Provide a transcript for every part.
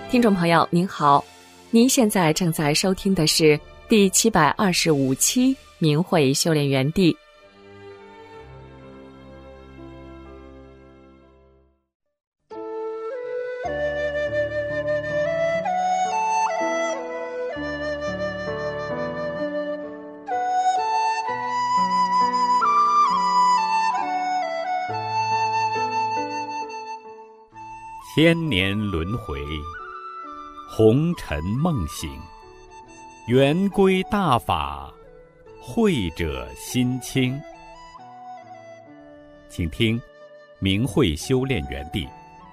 听众朋友您好，您现在正在收听的是第725期明慧修炼园地。 千年轮回，红尘梦醒，圆归大法，慧者心清。请听明慧修炼园地。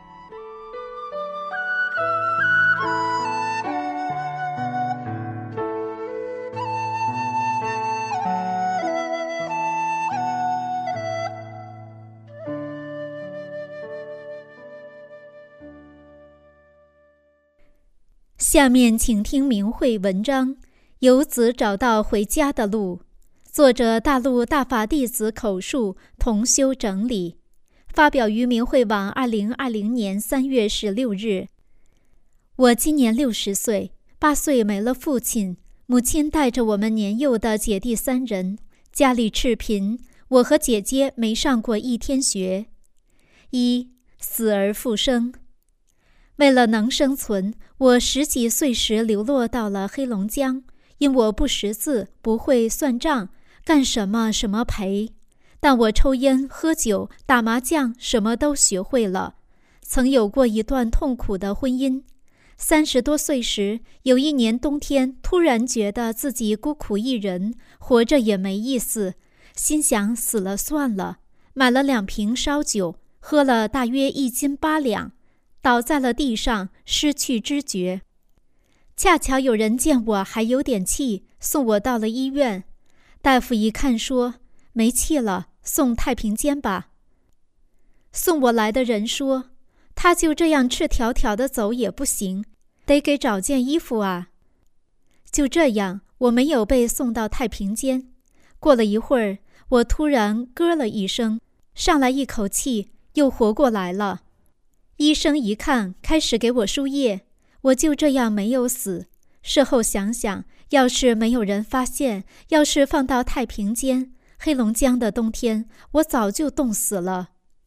下面请听明慧文章《游子找到回家的路》，作者大陆大法弟子口述，同修整理，发表于明慧网2020年3月16日。我今年60岁，8岁没了父亲，母亲带着我们年幼的姐弟3人，家里赤贫，我和姐姐没上过1天学。死而复生。为了能生存，我10几岁时流落到了黑龙江，因我不识字，不会算账，干什么什么赔。但我抽烟、喝酒、打麻将，什么都学会了。曾有过一段痛苦的婚姻。30多岁时，有一年冬天，突然觉得自己孤苦一人，活着也没意思，心想死了算了，买了2瓶烧酒，喝了大约1斤8两。倒在了地上，失去知觉。恰巧有人见我还有点气，送我到了医院。大夫一看说，没气了，送太平间吧。送我来的人说，他就这样赤条条的走也不行，得给找件衣服啊。就这样，我没有被送到太平间。过了一会儿，我突然咯了一声，上来一口气，又活过来了。医生一看，开始给我输液，我就这样没有死。事后想想，要是没有人发现，要是放到太平间，黑龙江的冬天，我早就冻死了。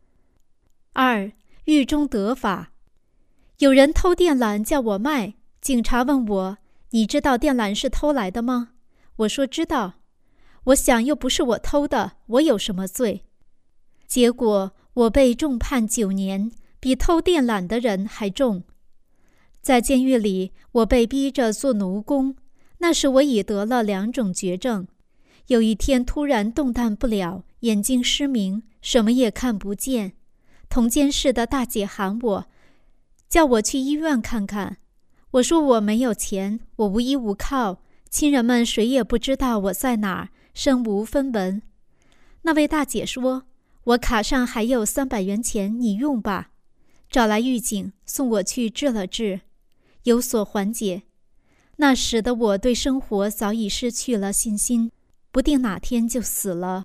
狱中得法。有人偷电缆叫我卖，警察问我，你知道电缆是偷来的吗？我说知道。我想又不是我偷的，我有什么罪？结果我被重判9年。比偷电缆的人还重。在监狱里，我被逼着做奴工，那时我已得了2种绝症。有一天突然动弹不了，眼睛失明，什么也看不见。同监室的大姐喊我，叫我去医院看看。我说我没有钱，我无依无靠，亲人们谁也不知道我在哪儿，身无分文。那位大姐说，我卡上还有300元钱，你用吧。找来狱警送我去治了治，有所缓解。那时的我对生活早已失去了信心，不定哪天就死了。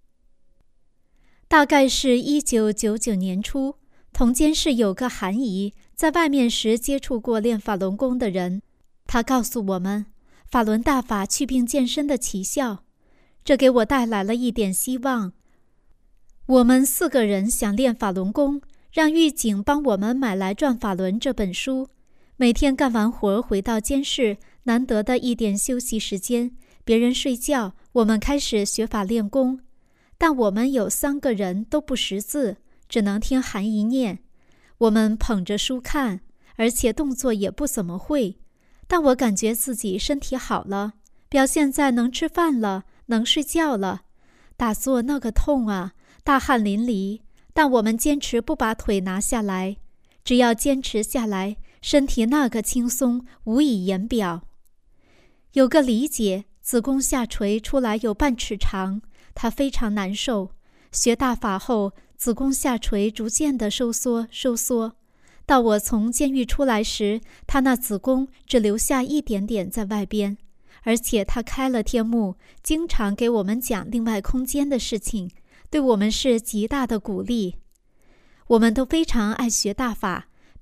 大概是1999年初，同监室有个韩姨，在外面时接触过练法轮功的人，她告诉我们法轮大法祛病健身的奇效，这给我带来了一点希望。我们4个人想练法轮功，让狱警帮我们买来《转法轮》这本书。每天干完活回到监室，难得的一点休息时间，别人睡觉，我们开始学法练功。但我们有3个人都不识字，只能听韩姨念。我们捧着书看，而且动作也不怎么会。但我感觉自己身体好了，表现在能吃饭了，能睡觉了。打坐那个痛啊，大汗淋漓。但我们坚持不把腿拿下来，只要坚持下来，身体那个轻松无以言表。有个李姐，子宫下垂出来有半尺长，她非常难受。学大法后，子宫下垂逐渐的收缩，到我从监狱出来时，她那子宫只留下一点点在外边，而且她开了天目，经常给我们讲另外空间的事情，对我们是极大的鼓励。我们都非常爱学大法，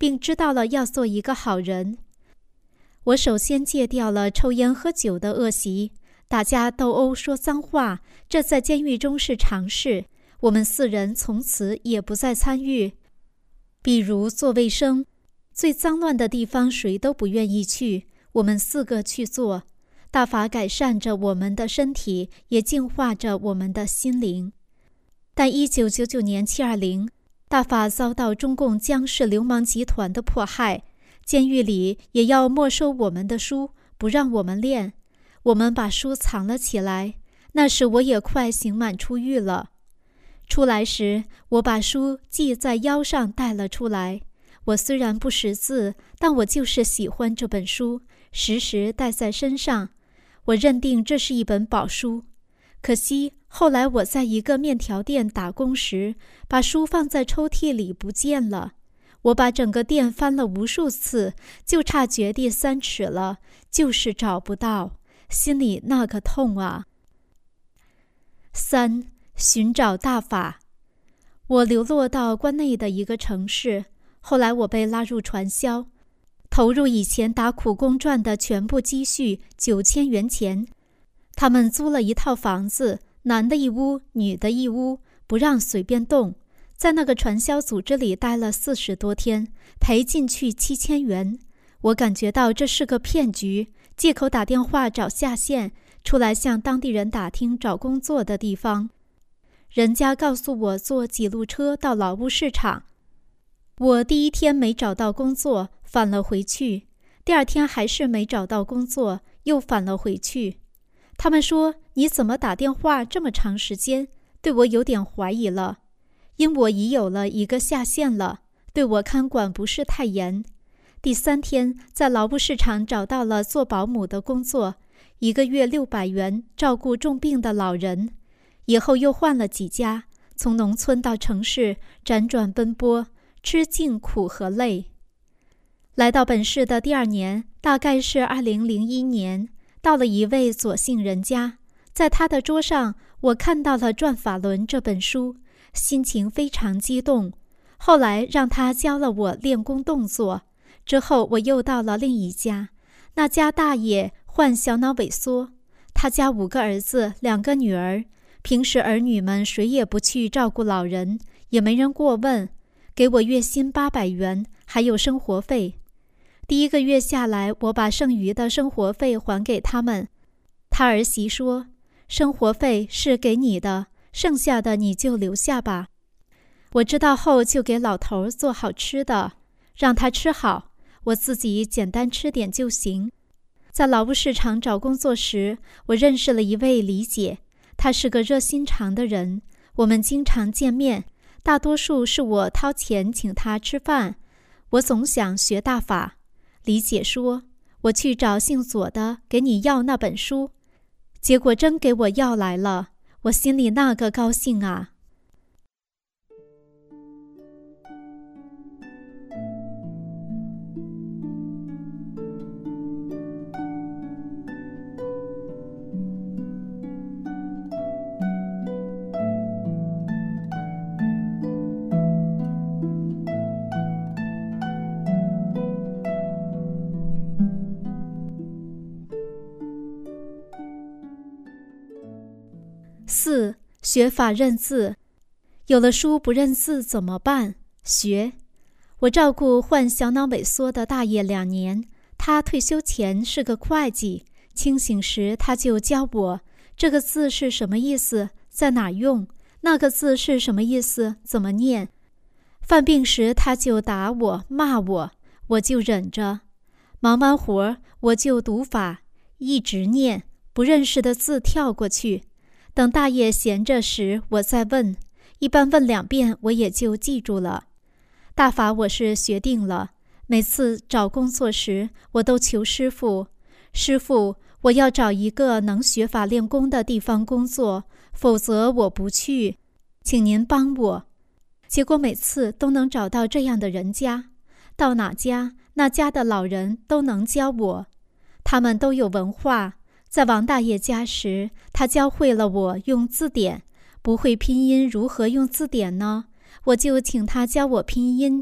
并知道了要做一个好人。我首先戒掉了抽烟喝酒的恶习，打架斗殴说脏话，这在监狱中是常事。我们4人从此也不再参与。比如做卫生，最脏乱的地方谁都不愿意去，我们4个去做，大法改善着我们的身体，也净化着我们的心灵。但1999年720，大法遭到中共江氏流氓集团的迫害，监狱里也要没收我们的书，不让我们练。我们把书藏了起来，那时我也快刑满出狱了。出来时，我把书系在腰上带了出来。我虽然不识字，但我就是喜欢这本书，时时带在身上。我认定这是一本宝书。可惜后来我在一个面条店打工时，把书放在抽屉里不见了。我把整个店翻了无数次，就差掘地3尺了，就是找不到，心里那个痛啊。3. 寻找大法。我流落到关内的一个城市，后来我被拉入传销，投入以前打苦工赚的全部积蓄9000元钱。他们租了一套房子，男的一屋，女的一屋，不让随便动。在那个传销组织里待了40多天，赔进去7000元。我感觉到这是个骗局，借口打电话找下线，出来向当地人打听找工作的地方。人家告诉我坐几路车到劳务市场。我第1天没找到工作，返了回去。第2天还是没找到工作，又返了回去。他们说，你怎么打电话这么长时间？对我有点怀疑了，因我已有了一个下线了，对我看管不是太严。第3天在劳务市场找到了做保姆的工作，1个月600元，照顾重病的老人。以后又换了几家，从农村到城市辗转奔波，吃尽苦和累。来到本市的第2年，大概是2001年，到了一位左姓人家，在他的桌上，我看到了《转法轮》这本书，心情非常激动。后来让他教了我练功动作。之后我又到了另一家，那家大爷患小脑萎缩，他家5个儿子2个女儿，平时儿女们谁也不去照顾老人，也没人过问，给我月薪800元，还有生活费。第1个月下来，我把剩余的生活费还给他们。他儿媳说，生活费是给你的，剩下的你就留下吧。我知道后就给老头做好吃的，让他吃好，我自己简单吃点就行。在劳务市场找工作时，我认识了一位李姐，她是个热心肠的人，我们经常见面，大多数是我掏钱请她吃饭。我总想学大法。李姐说，我去找姓左的给你要那本书，结果真给我要来了，我心里那个高兴啊。4. 学法认字。有了书不认字怎么办？学。我照顾患小脑萎缩的大爷2年，他退休前是个会计，清醒时他就教我，这个字是什么意思，在哪用，那个字是什么意思，怎么念。犯病时他就打我骂我，我就忍着。忙完活我就读法，一直念，不认识的字跳过去。等大爷闲着时，我再问，一般问2遍，我也就记住了。大法我是学定了，每次找工作时，我都求师傅，师傅，我要找一个能学法练功的地方工作，否则我不去，请您帮我。结果每次都能找到这样的人家，到哪家，那家的老人都能教我，他们都有文化。在王大爷家时，他教会了我用字典，不会拼音如何用字典呢？我就请他教我拼音。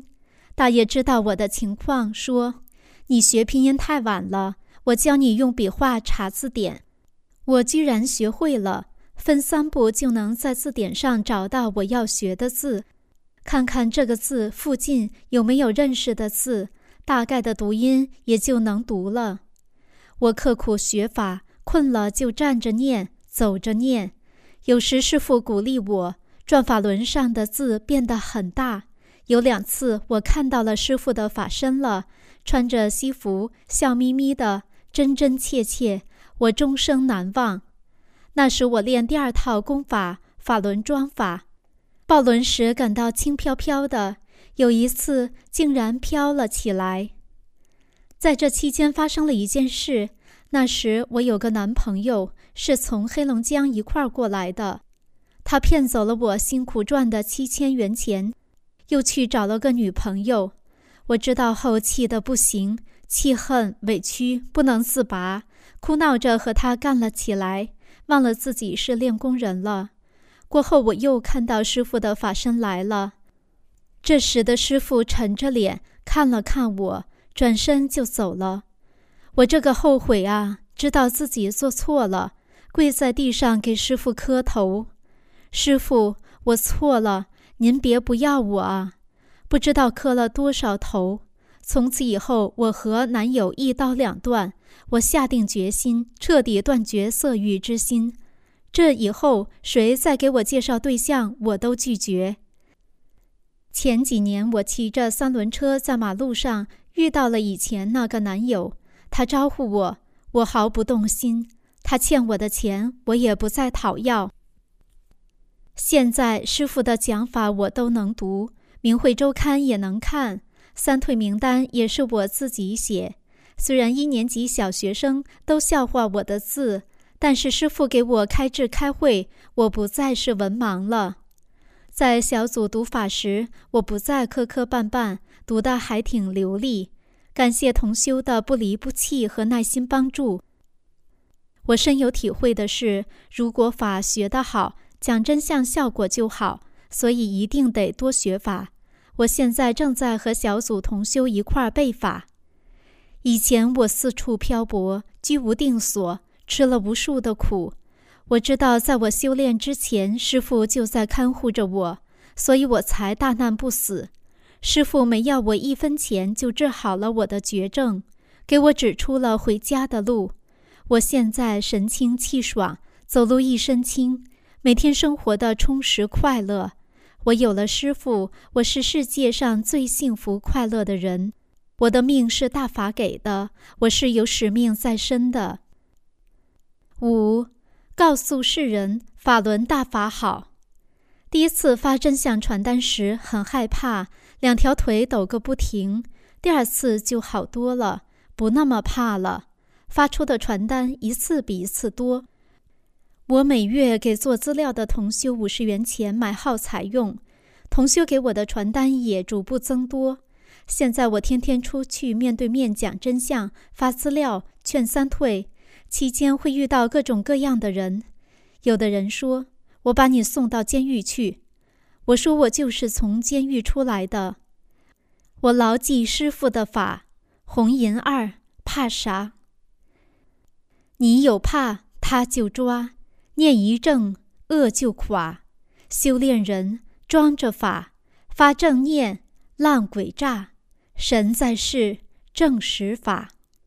大爷知道我的情况，说：“你学拼音太晚了，我教你用笔画查字典。”我居然学会了，分3步就能在字典上找到我要学的字，看看这个字附近有没有认识的字，大概的读音也就能读了。我刻苦学法，困了就站着念，走着念。有时师父鼓励我，转法轮上的字变得很大。有2次我看到了师父的法身了，穿着西服，笑眯眯的，真真切切，我终生难忘。那时我练第2套功法，法轮桩法。抱轮时感到轻飘飘的，有一次竟然飘了起来。在这期间发生了一件事，那时我有个男朋友，是从黑龙江一块儿过来的，他骗走了我辛苦赚的7000元钱，又去找了个女朋友。我知道后气得不行，气恨委屈不能自拔，哭闹着和他干了起来，忘了自己是练功人了。过后我又看到师父的法身来了，这时的师父沉着脸看了看我，转身就走了。我这个后悔啊，知道自己做错了，跪在地上给师父磕头：“师父，我错了，您别不要我啊！”不知道磕了多少头。从此以后，我和男友一刀两断，我下定决心彻底断绝色欲之心。这以后谁再给我介绍对象，我都拒绝。前几年我骑着3轮车在马路上遇到了以前那个男友，他招呼我，我毫不动心，他欠我的钱我也不再讨要。现在师父的讲法我都能读，明慧周刊也能看，三退名单也是我自己写。虽然1年级小学生都笑话我的字，但是师父给我开智开会，我不再是文盲了。在小组读法时，我不再磕磕绊绊，读得还挺流利。感谢同修的不离不弃和耐心帮助。我深有体会的是，如果法学得好，讲真相效果就好，所以一定得多学法。我现在正在和小组同修一块儿背法。以前我四处漂泊，居无定所，吃了无数的苦。我知道在我修炼之前，师父就在看护着我，所以我才大难不死。师父没要我1分钱就治好了我的绝症，给我指出了回家的路。我现在神清气爽，走路一身轻，每天生活的充实快乐。我有了师父，我是世界上最幸福快乐的人。我的命是大法给的，我是有使命在身的。5. 告诉世人法轮大法好。第一次发真相传单时很害怕，2条腿抖个不停。第2次就好多了，不那么怕了。发出的传单一次比一次多。我每月给做资料的同修50元钱买耗材用，同修给我的传单也逐步增多。现在我天天出去面对面讲真相，发资料，劝三退，期间会遇到各种各样的人。有的人说，我把你送到监狱去。我说我就是从监狱出来的。我牢记师父的法，红银2，怕啥？你有怕，他就抓，念一正，恶就垮。修炼人装着法，发正念，烂鬼诈。神在世，正实法。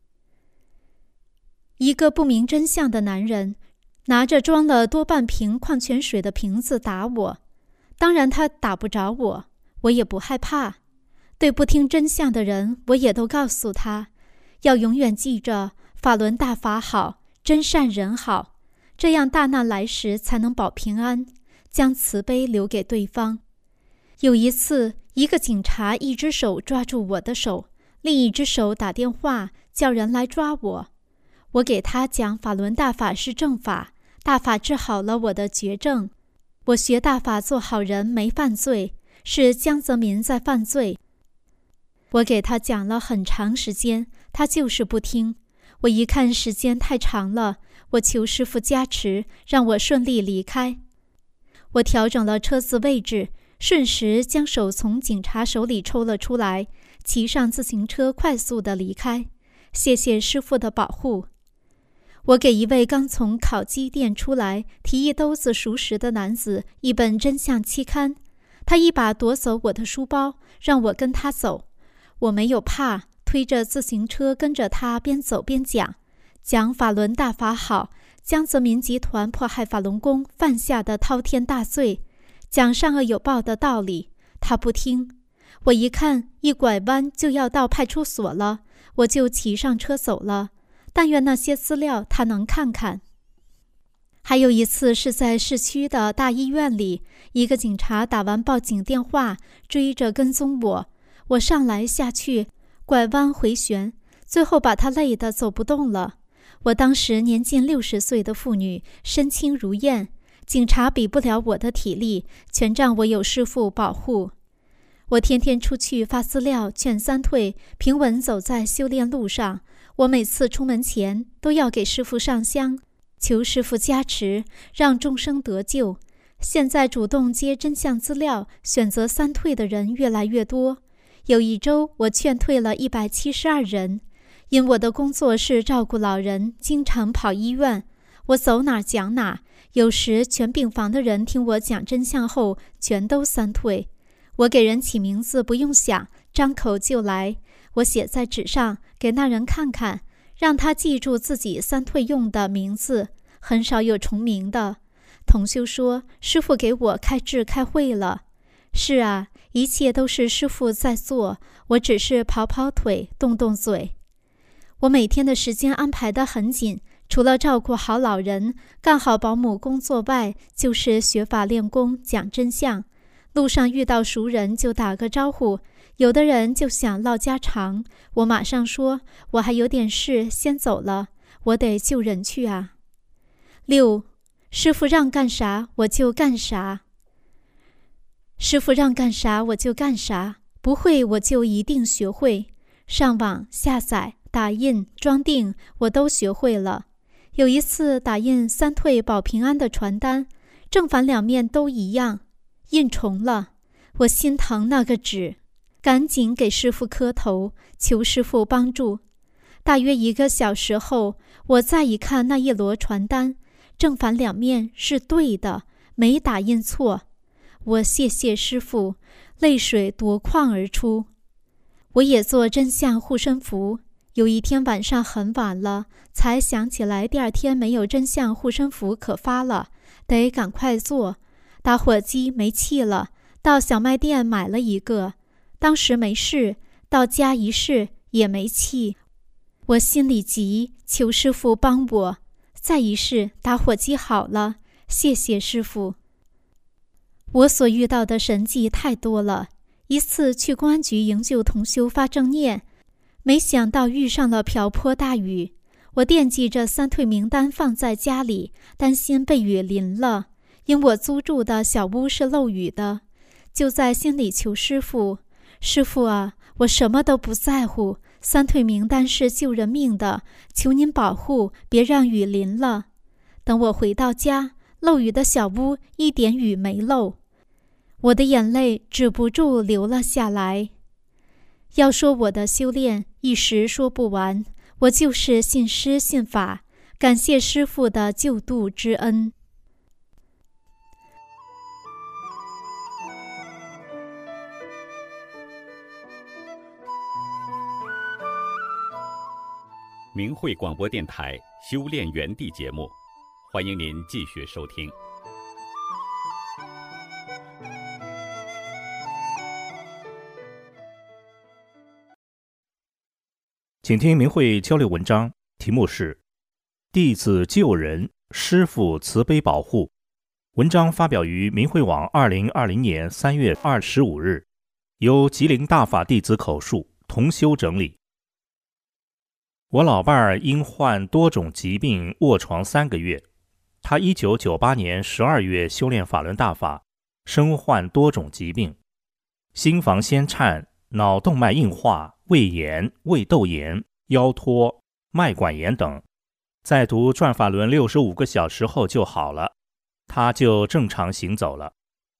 一个不明真相的男人拿着装了多半瓶矿泉水的瓶子打我，当然他打不着我，我也不害怕。对不听真相的人，我也都告诉他，要永远记着法轮大法好，真善人好，这样大难来时才能保平安，将慈悲留给对方。有一次，一个警察一只手抓住我的手，另一只手打电话叫人来抓我。我给他讲法轮大法是正法，大法治好了我的绝症。我学大法做好人没犯罪，是江泽民在犯罪。我给他讲了很长时间，他就是不听。我一看时间太长了，我求师父加持，让我顺利离开。我调整了车子位置， 瞬时将手从警察手里抽了出来，骑上自行车快速地离开。谢谢师父的保护。我给一位刚从烤鸡店出来提一兜子熟食的男子一本真相期刊，他一把夺走我的书包，让我跟他走。我没有怕，推着自行车跟着他边走边讲法轮大法好，江泽民集团迫害法轮功犯下的滔天大罪，讲善恶有报的道理。他不听。我一看一拐弯就要到派出所了，我就骑上车走了。但愿那些资料他能看看。还有一次是在市区的大医院里，一个警察打完报警电话，追着跟踪我，我上来下去，拐弯回旋，最后把他累得走不动了。我当时年近60岁的妇女，身轻如燕，警察比不了我的体力，全仗我有师父保护。我天天出去发资料，劝三退，平稳走在修炼路上。我每次出门前都要给师父上香，求师父加持，让众生得救。现在主动接真相资料，选择三退的人越来越多。有一周我劝退了172人。因我的工作是照顾老人，经常跑医院，我走哪讲哪，有时全病房的人听我讲真相后全都三退。我给人起名字不用想，张口就来。我写在纸上给那人看看，让他记住自己三退用的名字，很少有重名的。同修说，师父给我开智开慧了。是啊，一切都是师父在做，我只是跑跑腿，动动嘴。我每天的时间安排得很紧，除了照顾好老人，干好保姆工作外，就是学法练功，讲真相。路上遇到熟人就打个招呼，有的人就想唠家常，我马上说，我还有点事，先走了，我得救人去啊。6. 师父让干啥我就干啥。师父让干啥我就干啥，不会我就一定学会。上网下载打印装订我都学会了。有一次打印三退保平安的传单，正反两面都一样，印重了，我心疼那个纸，赶紧给师父磕头，求师父帮助。大约1个小时后，我再一看那一摞传单，正反两面是对的，没打印错。我谢谢师父，泪水夺眶而出。我也做真相护身符，有一天晚上很晚了，才想起来第二天没有真相护身符可发了，得赶快做。打火机没气了，到小卖店买了一个，当时没事，到家一试也没气。我心里急，求师父帮我。再一试，打火机好了，谢谢师父。我所遇到的神迹太多了。一次去公安局营救同修发正念，没想到遇上了瓢泼大雨。我惦记着三退名单放在家里，担心被雨淋了，因我租住的小屋是漏雨的，就在心里求师父，师父啊，我什么都不在乎，三退名单是救人命的，求您保护，别让雨淋了。等我回到家，漏雨的小屋一点雨没漏，我的眼泪止不住流了下来。要说我的修炼一时说不完，我就是信师信法，感谢师父的救度之恩。 明慧广播电台修炼园地节目，欢迎您继续收听。 请听明慧交流文章，题目是弟子救人，师父慈悲保护。文章发表于明慧网2020年3月25日，由吉林大法弟子口述，同修整理。我老伴儿因患多种疾病卧床3个月，他1998年12月修炼法轮大法，身患多种疾病，心房痫颤、脑动脉硬化、胃炎、胃窦炎、腰托、脉管炎等，在读转法轮65个小时后就好了，他就正常行走了。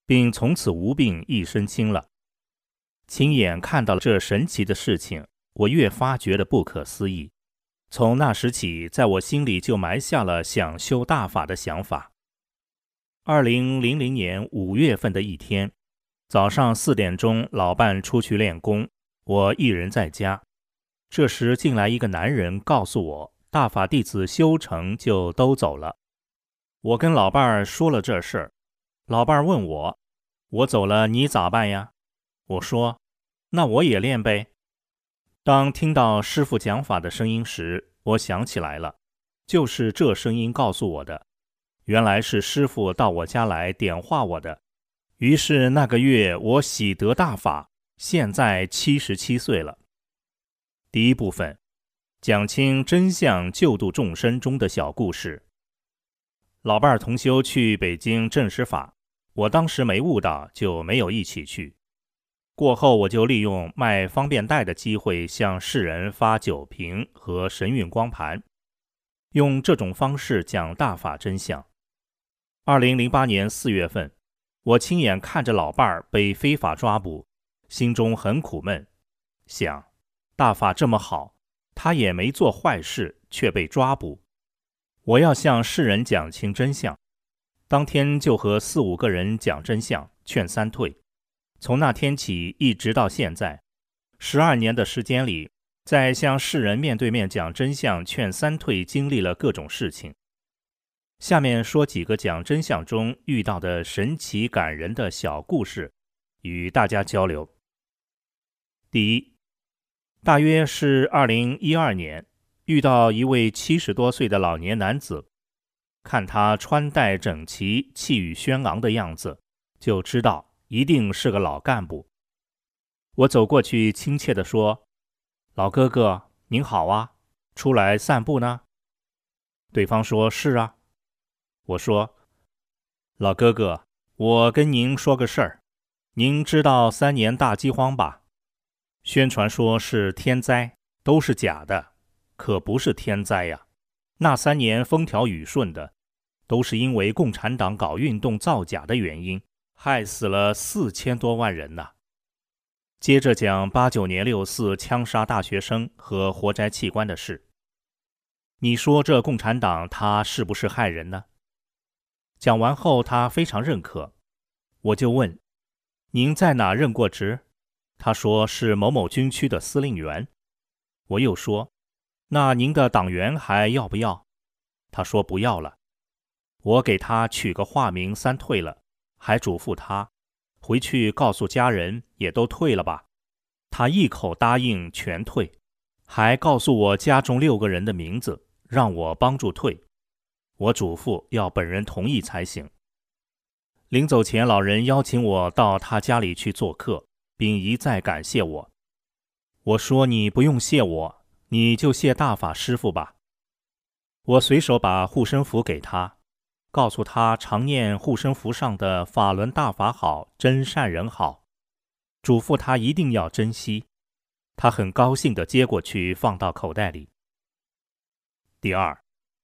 并从此无病一身轻了。亲眼看到了这神奇的事情，我越发觉得不可思议。从那时起，在我心里就埋下了想修大法的想法。2000年5月份的一天，早上4点钟，老伴出去练功，我一人在家。这时进来一个男人，告诉我大法弟子修成就都走了。我跟老伴儿说了这事儿，老伴儿问我走了你咋办呀？我说那我也练呗。当听到师父讲法的声音时，我想起来了，就是这声音告诉我的，原来是师父到我家来点化我的。于是那个月我喜得大法，现在77岁了。第一部分，讲清真相救度众生中的小故事。老伴儿同修去北京证实法，我当时没悟到，就没有一起去。过后我就利用卖方便袋的机会向世人发酒瓶和神韵光盘，用这种方式讲大法真相。2008年4月份，我亲眼看着老伴儿被非法抓捕，心中很苦闷，想大法这么好，他也没做坏事，却被抓捕，我要向世人讲清真相。当天就和4、5个人讲真相，劝三退。从那天起一直到现在12年的时间里，在向世人面对面讲真相劝三退经历了各种事情。下面说几个讲真相中遇到的神奇感人的小故事，与大家交流。第一，大约是2012年，遇到一位70多岁的老年男子，看他穿戴整齐、气宇轩昂的样子，就知道一定是个老干部。我走过去亲切地说，老哥哥您好啊，出来散步呢？对方说是啊。我说，老哥哥，我跟您说个事儿，您知道3年大饥荒吧？宣传说是天灾，都是假的，可不是天灾呀。那3年风调雨顺的，都是因为共产党搞运动造假的原因，害死了4000多万人呢。接着讲89年6四枪杀大学生和活摘器官的事。你说这共产党他是不是害人呢？讲完后他非常认可，我就问，您在哪任过职？他说是某某军区的司令员。我又说，那您的党员还要不要？他说不要了。我给他取个化名三退了，还嘱咐他回去告诉家人也都退了吧。他一口答应全退，还告诉我家中6个人的名字，让我帮助退。我嘱咐要本人同意才行。临走前，老人邀请我到他家里去做客，并一再感谢我。我说你不用谢我，你就谢大法师父吧。我随手把护身符给他，告诉他常念护身符上的法轮大法好，真善人好，嘱咐他一定要珍惜。他很高兴地接过去放到口袋里。第二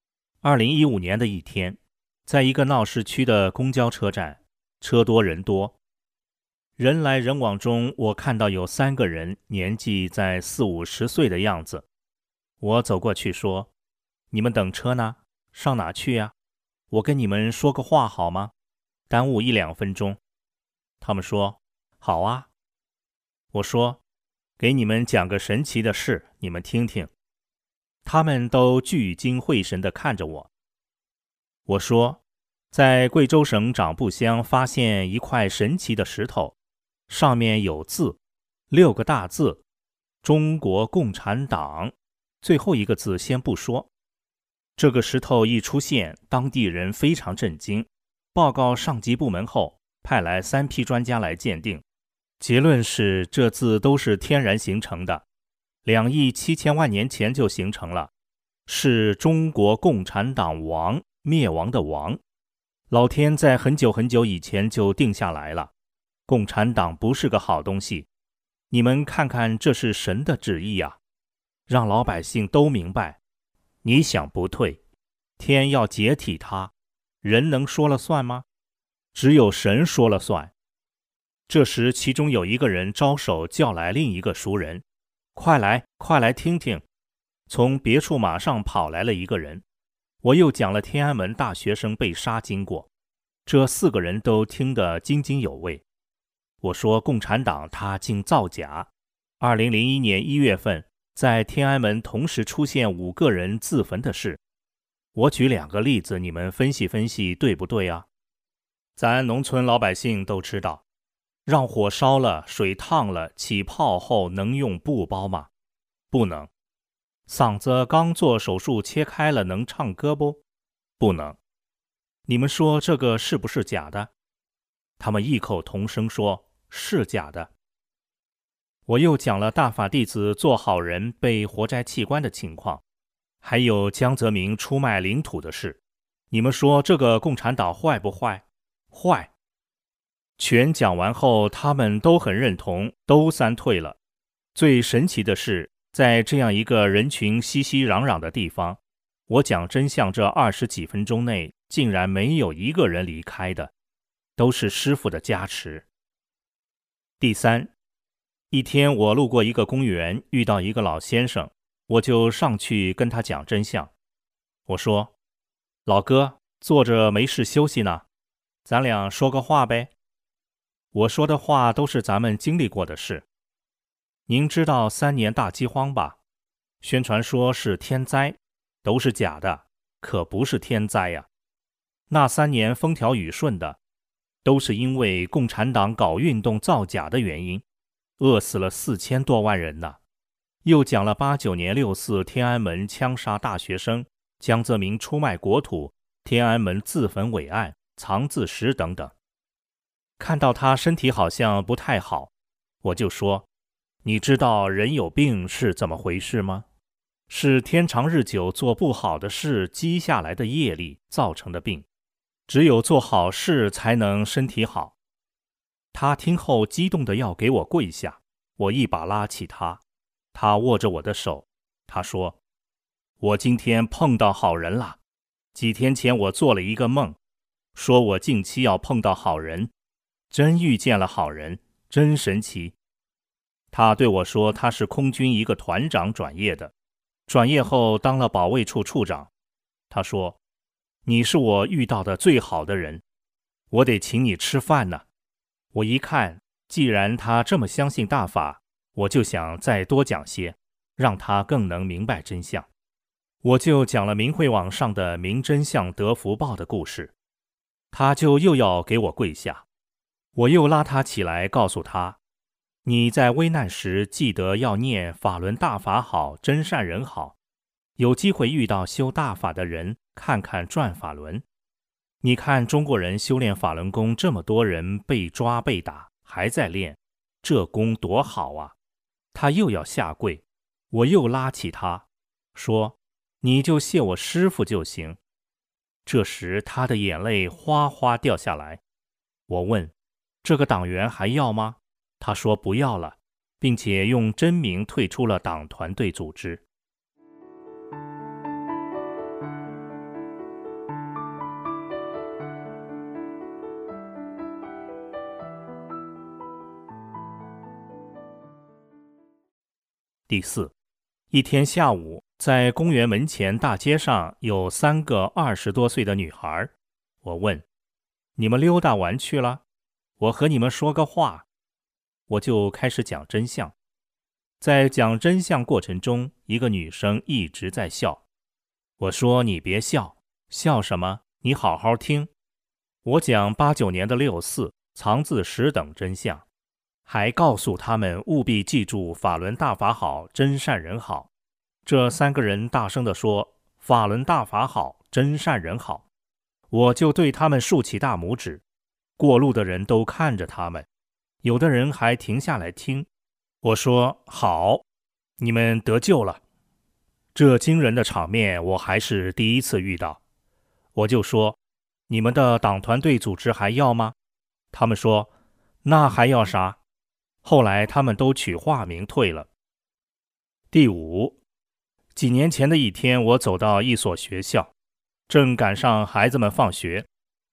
，2015年的一天，在一个闹市区的公交车站，车多人多，人来人往中，我看到有3个人，年纪在40、50岁的样子。我走过去说，你们等车呢？上哪去呀？我跟你们说个话好吗？耽误1、2分钟。他们说好啊。我说给你们讲个神奇的事，你们听听。他们都聚精会神地看着我。我说，在贵州省长布乡发现一块神奇的石头，上面有字，6个大字，中国共产党，最后一个字先不说。这个石头一出现，当地人非常震惊，报告上级部门后，派来3批专家来鉴定，结论是这字都是天然形成的，2亿7千万年前就形成了，是中国共产党亡，灭亡的亡。老天在很久很久以前就定下来了，共产党不是个好东西，你们看看这是神的旨意啊，让老百姓都明白，你想不退，天要解体它，人能说了算吗？ 只有神说了算。这时其中有一个人招手叫来另一个熟人，快来，快来听听。从别处马上跑来了一个人。我又讲了天安门大学生被杀经过，这4个人都听得津津有味。我说共产党他竟造假。2001年1月份在天安门同时出现5个人自焚的事。我举2个例子，你们分析分析对不对啊？咱农村老百姓都知道，让火烧了，水烫了，起泡后能用布包吗？不能。嗓子刚做手术切开了，能唱歌不？不能。你们说这个是不是假的？他们异口同声说是假的。我又讲了大法弟子做好人被活摘器官的情况，还有江泽民出卖领土的事。你们说这个共产党坏不坏？坏。全讲完后，他们都很认同，都3退了。最神奇的是，在这样一个人群熙熙攘攘的地方，我讲真相这20几分钟内，竟然没有一个人离开的，都是师父的加持。第3，一天我路过一个公园，遇到一个老先生，我就上去跟他讲真相。我说，老哥，坐着没事休息呢，咱俩说个话呗。我说的话都是咱们经历过的事。您知道3年大饥荒吧？宣传说是天灾，都是假的，可不是天灾呀。那3年风调雨顺的，都是因为共产党搞运动造假的原因，饿死了4000多万人呢。又讲了89年6·4天安门枪杀大学生，江泽民出卖国土，天安门自焚伟案，藏字石等等。看到他身体好像不太好，我就说，你知道人有病是怎么回事吗？是天长日久做不好的事积下来的业力造成的病，只有做好事才能身体好。他听后激动地要给我跪下，我一把拉起他，他握着我的手，他说，我今天碰到好人了。几天前我做了一个梦，说我近期要碰到好人，真遇见了好人，真神奇。他对我说，他是空军一个团长转业的，转业后当了保卫处处长。他说，你是我遇到的最好的人，我得请你吃饭呢。我一看，既然他这么相信大法，我就想再多讲些，让他更能明白真相。我就讲了明慧网上的明真相得福报的故事，他就又要给我跪下。我又拉他起来，告诉他，你在危难时记得要念法轮大法好，真善人好，有机会遇到修大法的人，看看转法轮。你看中国人修炼法轮功，这么多人被抓被打，还在练，这功多好啊。他又要下跪，我又拉起他，说，你就谢我师父就行。这时他的眼泪哗哗掉下来。我问，这个党员还要吗？他说不要了，并且用真名退出了党团队组织。第4，一天下午，在公园门前大街上有3个20多岁的女孩。我问，你们溜达完去了？我和你们说个话。我就开始讲真相。在讲真相过程中，一个女生一直在笑。我说，你别笑，笑什么？你好好听。我讲89年的6·4藏字石等真相，还告诉他们务必记住法轮大法好，真善人好。这3个人大声地说，法轮大法好，真善人好。我就对他们竖起大拇指，过路的人都看着他们，有的人还停下来听。我说，好，你们得救了。这惊人的场面我还是第一次遇到。我就说，你们的党团队组织还要吗？他们说，那还要啥？后来他们都取化名退了。第5，几年前的一天，我走到一所学校，正赶上孩子们放学，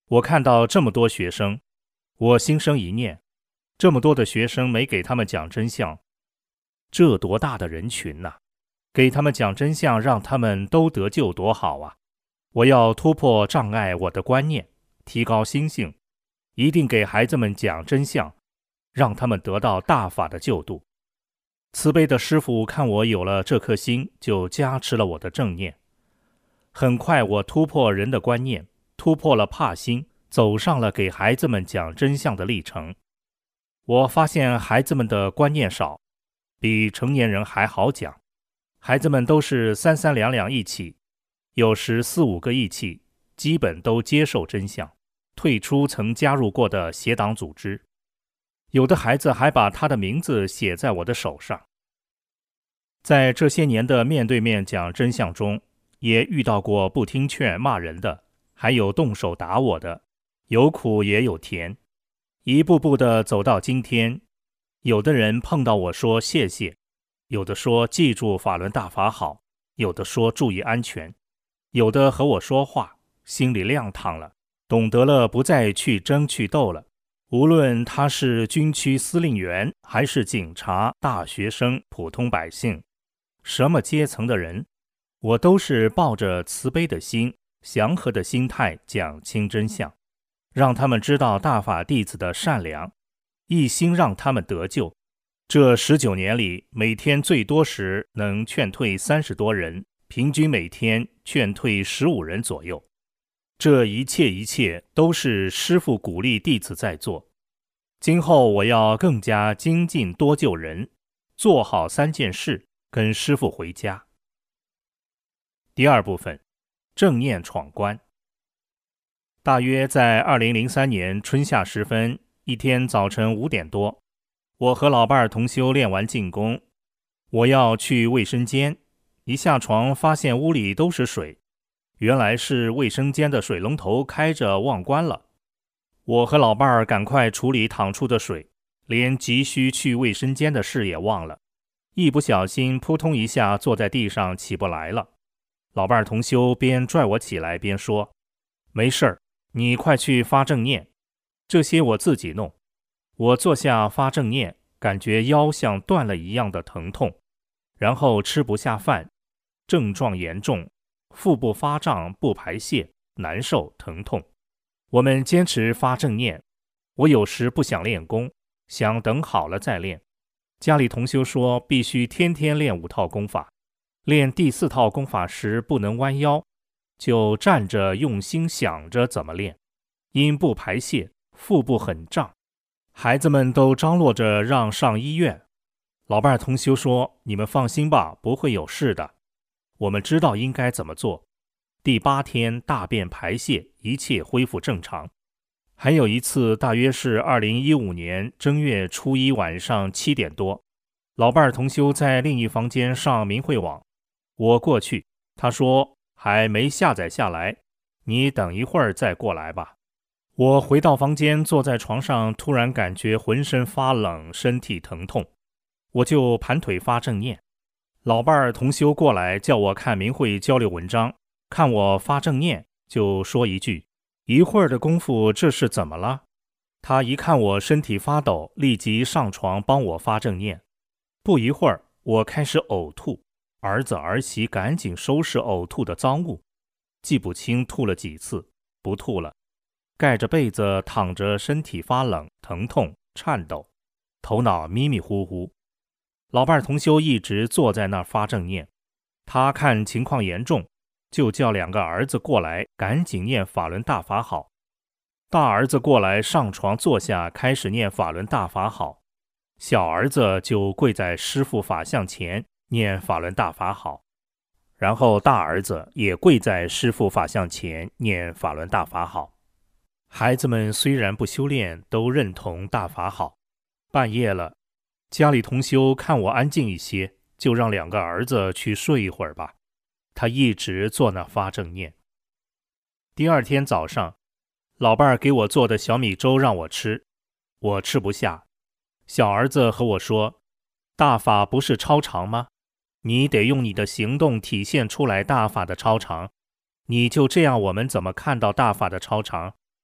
我看到这么多学生，我心生一念，这么多的学生没给他们讲真相，这多大的人群呐！给他们讲真相，让他们都得救多好啊！我要突破障碍我的观念，提高心性，一定给孩子们讲真相，让他们得到大法的救度。慈悲的师父看我有了这颗心，就加持了我的正念。很快我突破人的观念，突破了怕心，走上了给孩子们讲真相的历程。我发现孩子们的观念少，比成年人还好讲。孩子们都是三三两两一起，有时四五个一起，基本都接受真相，退出曾加入过的邪党组织。有的孩子还把他的名字写在我的手上。在这些年的面对面讲真相中，也遇到过不听劝骂人的，还有动手打我的，有苦也有甜，一步步的走到今天。有的人碰到我说谢谢，有的说记住法轮大法好，有的说注意安全，有的和我说话，心里亮堂了，懂得了不再去争去斗了。无论他是军区司令员，还是警察、大学生、普通百姓，什么阶层的人，我都是抱着慈悲的心、祥和的心态讲清真相，让他们知道大法弟子的善良，一心让他们得救。这19年里，每天最多时能劝退30多人，平均每天劝退15人左右。这一切都是师父鼓励弟子在做。今后我要更加精进多救人，做好3件事，跟师父回家。第二部分，正念闯关。大约在2003年春夏时分，一天早晨5点多，我和老伴儿同修练完静功，我要去卫生间，一下床发现屋里都是水，原来是卫生间的水龙头开着忘关了。我和老伴儿赶快处理淌出的水，连急需去卫生间的事也忘了，一不小心扑通一下坐在地上起不来了。老伴儿同修边拽我起来边说，没事儿，你快去发正念，这些我自己弄。我坐下发正念，感觉腰像断了一样的疼痛，然后吃不下饭，症状严重，腹部发胀不排泄，难受疼痛。我们坚持发正念，我有时不想练功，想等好了再练。家里同修说必须天天练5套功法，练第4套功法时不能弯腰，就站着用心想着怎么练，因不排泄，腹部很胀，孩子们都张罗着让上医院。老伴儿同修说，你们放心吧，不会有事的，我们知道应该怎么做。第8天大便排泄，一切恢复正常。还有一次大约是2015年正月初1晚上7点多，老伴儿同修在另一房间上明慧网，我过去，他说还没下载下来，你等一会儿再过来吧。我回到房间，坐在床上，突然感觉浑身发冷，身体疼痛，我就盘腿发正念。老伴儿同修过来叫我看明慧交流文章，看我发正念，就说一句，一会儿的功夫这是怎么了？他一看我身体发抖，立即上床帮我发正念。不一会儿，我开始呕吐，儿子儿媳赶紧收拾呕吐的脏物，记不清吐了几次，不吐了，盖着被子躺着，身体发冷，疼痛，颤抖，头脑迷迷糊糊。老伴儿同修一直坐在那儿发正念，他看情况严重，就叫2个儿子过来，赶紧念法轮大法好。大儿子过来上床坐下，开始念法轮大法好，小儿子就跪在师父法像前念法轮大法好，然后大儿子也跪在师父法像前念法轮大法好。孩子们虽然不修炼，都认同大法好。半夜了，家里同修看我安静一些，就让2个儿子去睡一会儿吧。他一直坐那发正念。第2天早上，老伴儿给我做的小米粥让我吃，我吃不下。小儿子和我说，大法不是超常吗？你得用你的行动体现出来大法的超常，你就这样我们怎么看到大法的超常？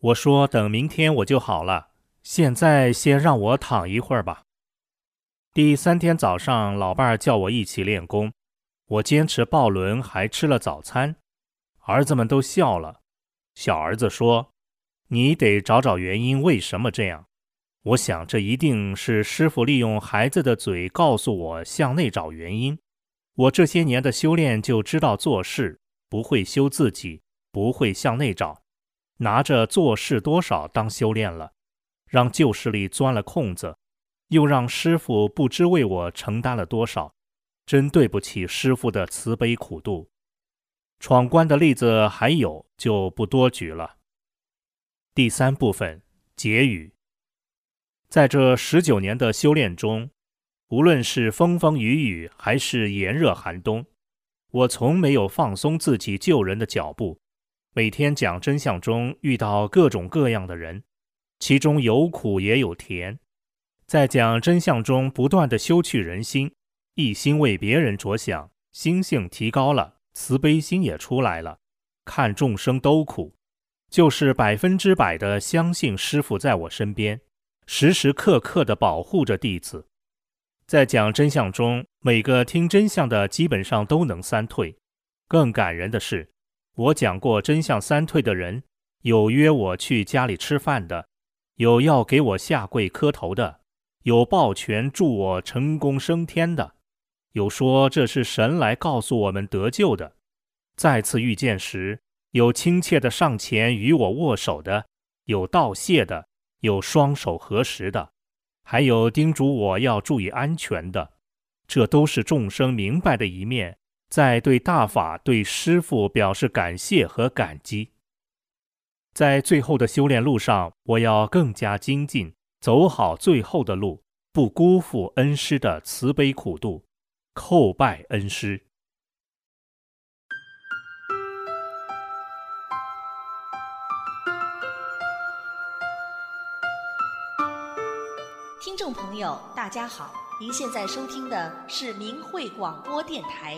我说等明天我就好了，现在先让我躺一会儿吧。第3天早上，老伴儿叫我一起练功，我坚持抱轮，还吃了早餐。儿子们都笑了。小儿子说：“你得找找原因，为什么这样？”我想这一定是师父利用孩子的嘴告诉我向内找原因。我这些年的修炼就知道做事，不会修自己，不会向内找，拿着做事多少当修炼了，让旧势力钻了空子，又让师父不知为我承担了多少，真对不起师父的慈悲苦度。闯关的例子还有，就不多举了。第3部分，结语。在这19年的修炼中，无论是风风雨雨还是炎热寒冬，我从没有放松自己救人的脚步。每天讲真相中遇到各种各样的人，其中有苦也有甜。在讲真相中不断地修去人心，一心为别人着想，心性提高了，慈悲心也出来了，看众生都苦，就是100%的相信师父在我身边，时时刻刻地保护着弟子。在讲真相中，每个听真相的基本上都能3退。更感人的是，我讲过真相3退的人，有约我去家里吃饭的，有要给我下跪磕头的，有抱拳祝我成功升天的，有说这是神来告诉我们得救的。再次遇见时，有亲切地上前与我握手的，有道谢的，有双手合十的，还有叮嘱我要注意安全的。这都是众生明白的一面，在对大法对师父表示感谢和感激。在最后的修炼路上，我要更加精进，走好最后的路，不辜负恩师的慈悲苦度，叩拜恩师。 听众朋友大家好，您现在收听的是明慧广播电台。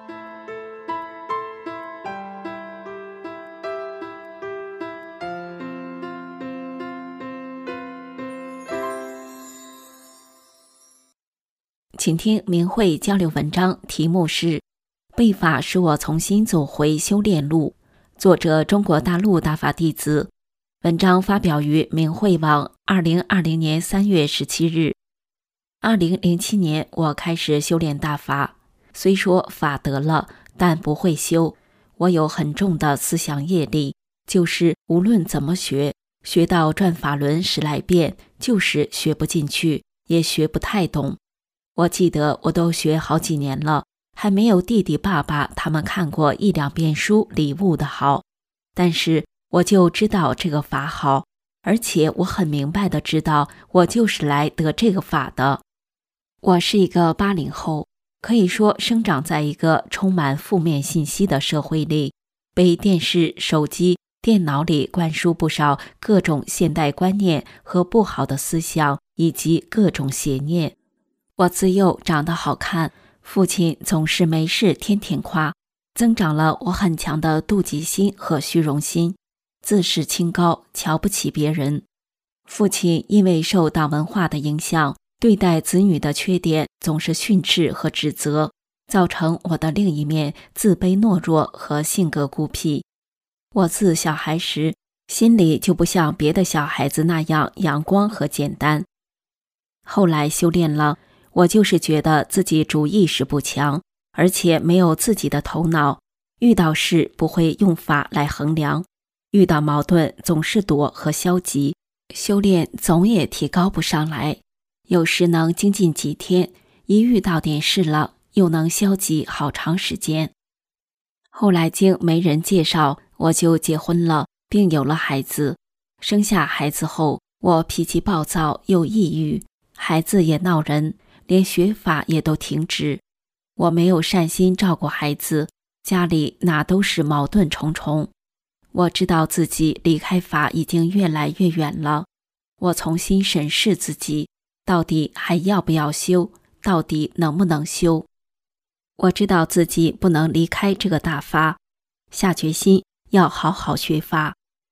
请听明慧交流文章，题目是背法使我重新走回修炼路，作者中国大陆大法弟子。文章发表于明慧网2020年3月17日。2007年我开始修炼大法，虽说法得了，但不会修。我有很重的思想业力，就是无论怎么学，学到转法轮10来遍，就是学不进去，也学不太懂。我记得我都学好几年了，还没有弟弟爸爸他们看过1、2遍书礼物的好。但是我就知道这个法好，而且我很明白的知道我就是来得这个法的。我是一个80后，可以说生长在一个充满负面信息的社会里，被电视、手机、电脑里灌输不少各种现代观念和不好的思想，以及各种邪念。我自幼长得好看，父亲总是没事天天夸，增长了我很强的妒忌心和虚荣心，自视清高，瞧不起别人。父亲因为受党文化的影响，对待子女的缺点总是训斥和指责，造成我的另一面自卑懦弱和性格孤僻。我自小孩时，心里就不像别的小孩子那样阳光和简单。后来修炼了，我就是觉得自己主意识不强，而且没有自己的头脑，遇到事不会用法来衡量，遇到矛盾总是躲和消极，修炼总也提高不上来。有时能精进几天，一遇到点事了，又能消极好长时间。后来经媒人介绍，我就结婚了，并有了孩子。生下孩子后，我脾气暴躁又抑郁，孩子也闹人，连学法也都停止。我没有善心照顾孩子，家里哪都是矛盾重重。我知道自己离开法已经越来越远了，我重新审视自己，到底还要不要修，到底能不能修。我知道自己不能离开这个大法，下决心要好好学法，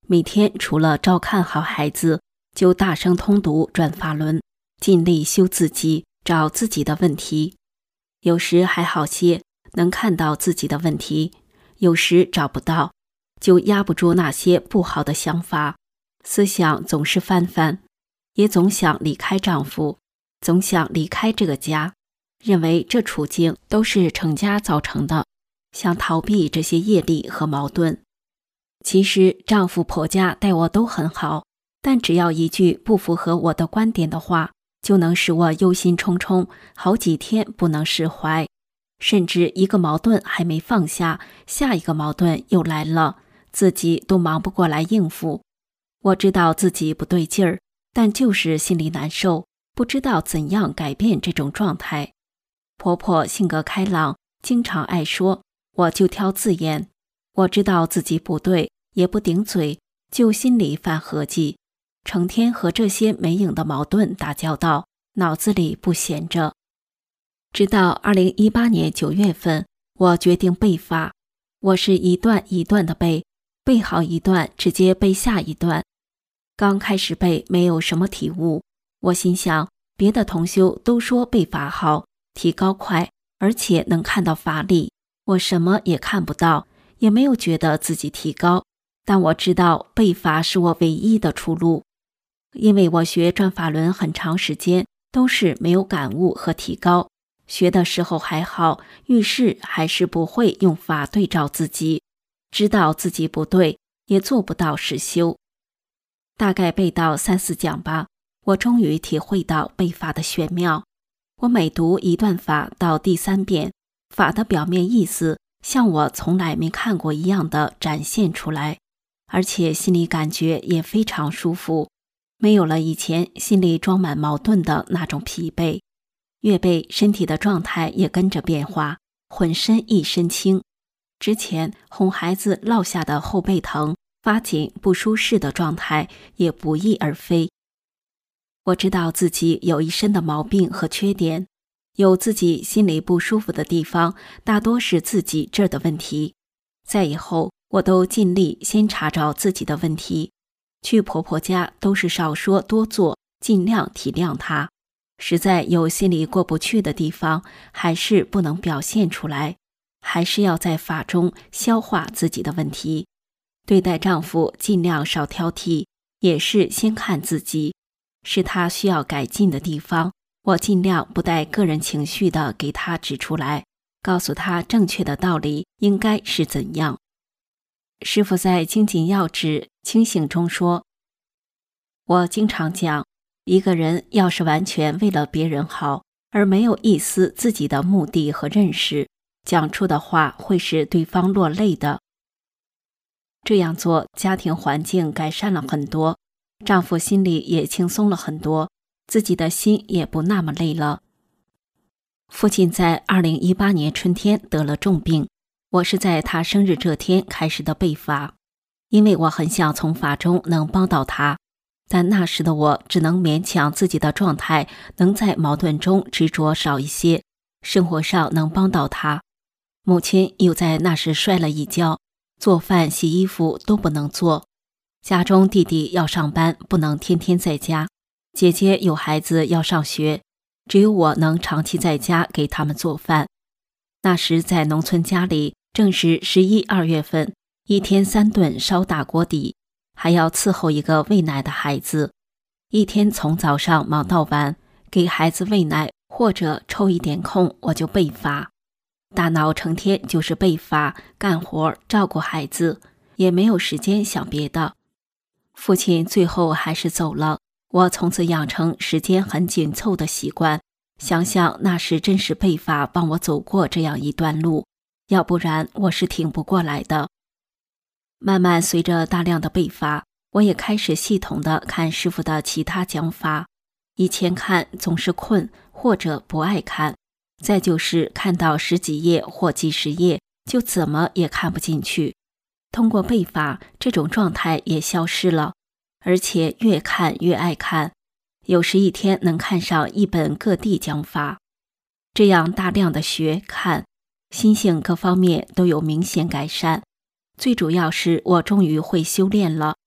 每天除了照看好孩子，就大声通读转法轮，尽力修自己，找自己的问题。有时还好些，能看到自己的问题，有时找不到，就压不住那些不好的想法，思想总是翻翻，也总想离开丈夫，总想离开这个家，认为这处境都是成家造成的，想逃避这些业力和矛盾。其实丈夫婆家待我都很好，但只要一句不符合我的观点的话，就能使我忧心忡忡，好几天不能释怀，甚至一个矛盾还没放下，下一个矛盾又来了，自己都忙不过来应付。我知道自己不对劲儿，但就是心里难受，不知道怎样改变这种状态。婆婆性格开朗，经常爱说，我就挑字眼。我知道自己不对，也不顶嘴，就心里犯合计，成天和这些没影的矛盾打交道，脑子里不闲着。直到2018年9月份，我决定背法。我是一段一段的背，背好一段直接背下一段。刚开始背没有什么体悟，我心想别的同修都说背法好，提高快，而且能看到法力，我什么也看不到，也没有觉得自己提高，但我知道背法是我唯一的出路。因为我学转法轮很长时间都是没有感悟和提高，学的时候还好，遇事还是不会用法对照自己，知道自己不对，也做不到实修。大概背到3、4讲吧，我终于体会到背法的玄妙。我每读一段法到第3遍，法的表面意思像我从来没看过一样的展现出来，而且心里感觉也非常舒服，没有了以前心里装满矛盾的那种疲惫。越背身体的状态也跟着变化，浑身一身轻。之前哄孩子落下的后背疼、发紧不舒适的状态也不翼而飞。我知道自己有一身的毛病和缺点，有自己心里不舒服的地方，大多是自己这儿的问题。在以后我都尽力先查找自己的问题，去婆婆家都是少说多做，尽量体谅她。实在有心里过不去的地方，还是不能表现出来，还是要在法中消化自己的问题。对待丈夫尽量少挑剔，也是先看自己，是他需要改进的地方，我尽量不带个人情绪的给他指出来，告诉他正确的道理应该是怎样。师父在精进要旨清醒中说，我经常讲，一个人要是完全为了别人好，而没有一丝自己的目的和认识，讲出的话会使对方落泪的。这样做，家庭环境改善了很多，丈夫心里也轻松了很多，自己的心也不那么累了。父亲在2018年春天得了重病，我是在他生日这天开始的背法，因为我很想从法中能帮到他，但那时的我只能勉强自己的状态能在矛盾中执着少一些，生活上能帮到他。母亲又在那时摔了一跤，做饭洗衣服都不能做，家中弟弟要上班，不能天天在家，姐姐有孩子要上学，只有我能长期在家给他们做饭。那时在农村家里，正是11、2月份，一天3顿烧大锅底，还要伺候一个喂奶的孩子，一天从早上忙到晚，给孩子喂奶，或者抽一点空我就背法。大脑成天就是背法、干活、照顾孩子，也没有时间想别的。父亲最后还是走了，我从此养成时间很紧凑的习惯。想想那时真是背法帮我走过这样一段路，要不然我是挺不过来的。慢慢随着大量的背法，我也开始系统的看师父的其他讲法。以前看总是困或者不爱看，再就是看到10几页或几十页就怎么也看不进去。通过背法，这种状态也消失了，而且越看越爱看，有时一天能看上1本各地讲法。这样大量的学看，心性各方面都有明显改善。最主要是我终于会修炼了，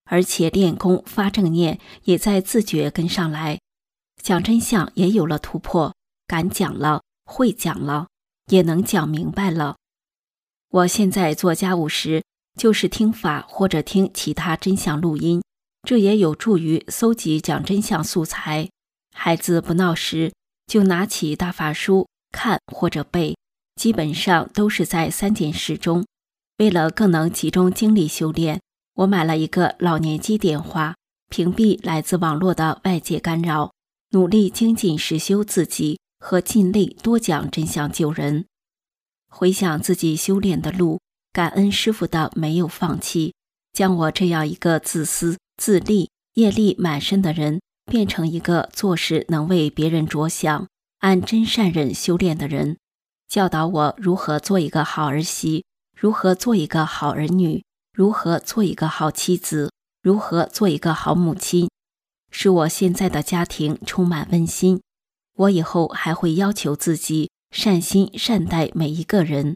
而且练功发正念也在自觉跟上来，讲真相也有了突破，敢讲了，会讲了，也能讲明白了。我现在做家务时，就是听法或者听其他真相录音，这也有助于搜集讲真相素材。孩子不闹时，就拿起大法书看或者背，基本上都是在3件事中。为了更能集中精力修炼，我买了一个老年机电话，屏蔽来自网络的外界干扰，努力精进实修自己和尽力多讲真相救人。回想自己修炼的路，感恩师父的没有放弃，将我这样一个自私、自利、业力满身的人，变成一个做事能为别人着想、按真善忍修炼的人，教导我如何做一个好儿媳，如何做一个好儿女，如何做一个好妻子，如何做一个好母亲，使我现在的家庭充满温馨。我以后还会要求自己善心善待每一个人。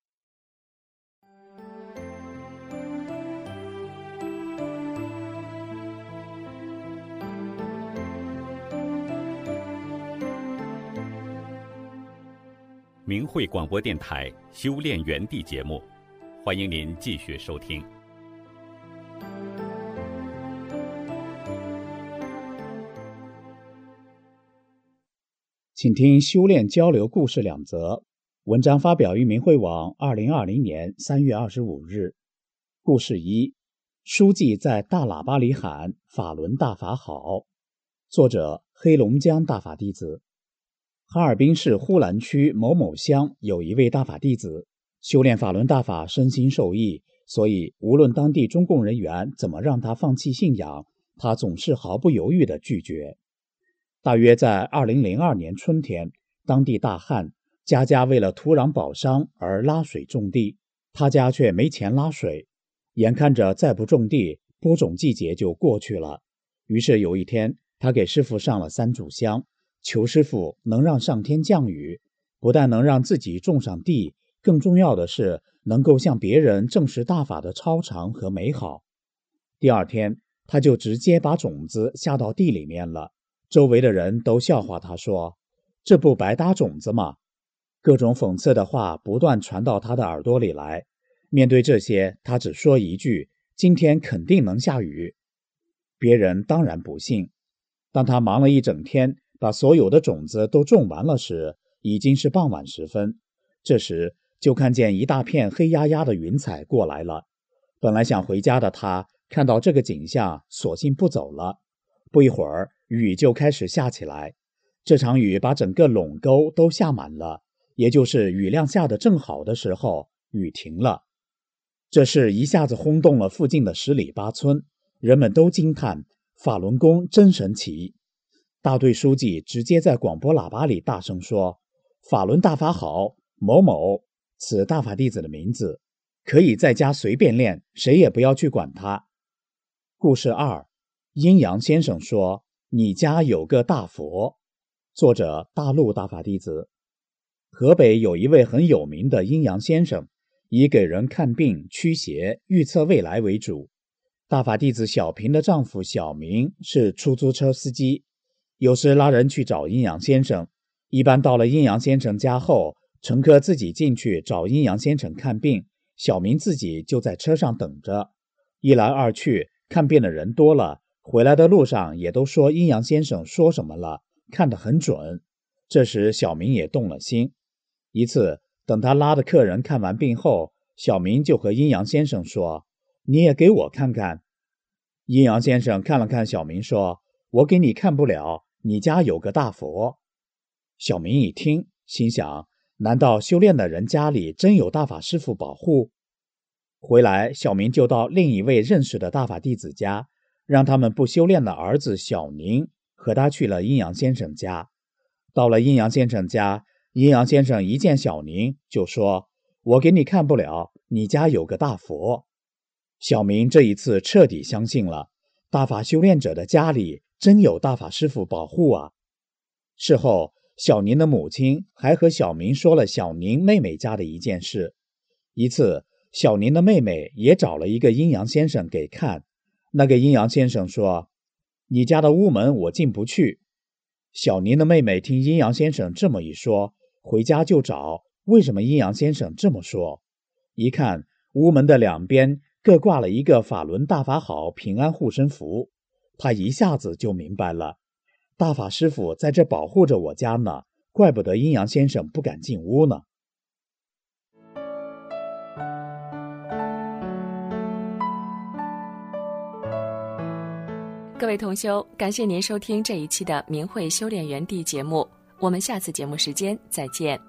明慧广播电台修炼园地节目，欢迎您继续收听。 请听修炼交流故事2则，文章发表于明慧网2020年3月25日。故事1：书记在大喇叭里喊法轮大法好。作者黑龙江大法弟子。哈尔滨市呼兰区某某乡有一位大法弟子，修炼法轮大法身心受益，所以无论当地中共人员怎么让他放弃信仰，他总是毫不犹豫地拒绝。大约在2002年春天，当地大旱，家家为了土壤保墒而拉水种地，他家却没钱拉水，眼看着再不种地，播种季节就过去了。于是有一天，他给师父上了3炷香，求师父能让上天降雨，不但能让自己种上地，更重要的是能够向别人证实大法的超常和美好。第2天，他就直接把种子下到地里面了。周围的人都笑话他说：“这不白搭种子吗？”各种讽刺的话不断传到他的耳朵里来。面对这些，他只说一句：“今天肯定能下雨。”别人当然不信。当他忙了一整天，把所有的种子都种完了时，已经是傍晚时分。这时就看见一大片黑压压的云彩过来了。本来想回家的他，看到这个景象，索性不走了。不一会儿，雨就开始下起来。这场雨把整个垄沟都下满了，也就是雨量下得正好的时候，雨停了。这事一下子轰动了附近的10里8村，人们都惊叹法轮功真神奇。大队书记直接在广播喇叭里大声说：“法轮大法好，某某，此大法弟子的名字，可以在家随便练，谁也不要去管他。”故事2：阴阳先生说：“你家有个大佛。”作者大陆大法弟子。河北有一位很有名的阴阳先生，以给人看病、驱邪、预测未来为主。大法弟子小平的丈夫小明是出租车司机，有时拉人去找阴阳先生。一般到了阴阳先生家后，乘客自己进去找阴阳先生看病，小明自己就在车上等着。一来二去，看病的人多了，回来的路上也都说阴阳先生说什么了，看得很准。这时小明也动了心。一次，等他拉的客人看完病后，小明就和阴阳先生说：“你也给我看看。”阴阳先生看了看小明说：“我给你看不了，你家有个大佛。”小明一听，心想：难道修炼的人家里真有大法师父保护？回来，小明就到另一位认识的大法弟子家，让他们不修炼的儿子小宁和他去了阴阳先生家。到了阴阳先生家，阴阳先生一见小宁就说：“我给你看不了，你家有个大佛。”小明这一次彻底相信了，大法修炼者的家里真有大法师父保护啊。事后，小宁的母亲还和小明说了小宁妹妹家的一件事。一次，小宁的妹妹也找了一个阴阳先生给看， 那个阴阳先生说：“你家的屋门我进不去。”小宁的妹妹听阴阳先生这么一说，回家就找为什么阴阳先生这么说。一看屋门的两边各挂了一个法轮大法好平安护身符，她一下子就明白了，大法师父在这保护着我家呢，怪不得阴阳先生不敢进屋呢。 各位同修，感谢您收听这一期的明慧修炼园地节目，我们下次节目时间再见。